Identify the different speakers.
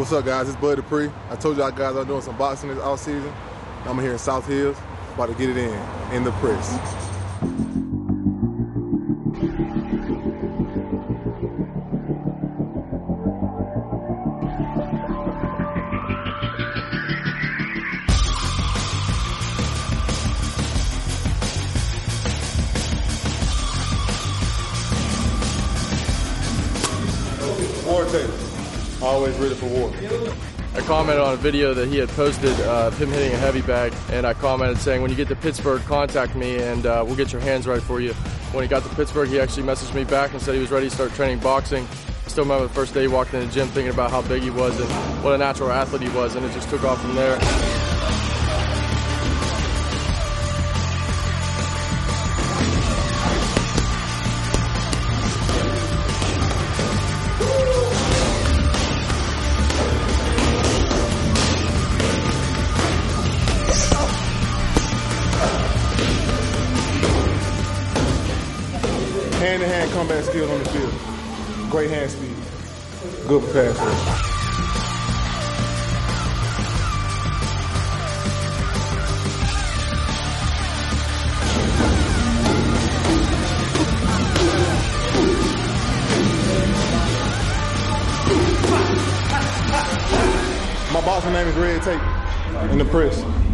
Speaker 1: What's up, guys? It's Bud Dupree. I told y'all guys I'm doing some boxing this offseason. I'm here in South Hills, about to get it in the press. War table. Always ready for war.
Speaker 2: I commented on a video that he had posted of him hitting a heavy bag, and I commented saying, when you get to Pittsburgh, contact me and we'll get your hands right for you. When he got to Pittsburgh, he actually messaged me back and said he was ready to start training boxing. I still remember the first day he walked in the gym thinking about how big he was and what a natural athlete he was, and it just took off from there.
Speaker 1: Hand-to-hand combat skills on the field. Great hand speed. Good pass rush. My boxing name is Red Tape in the press.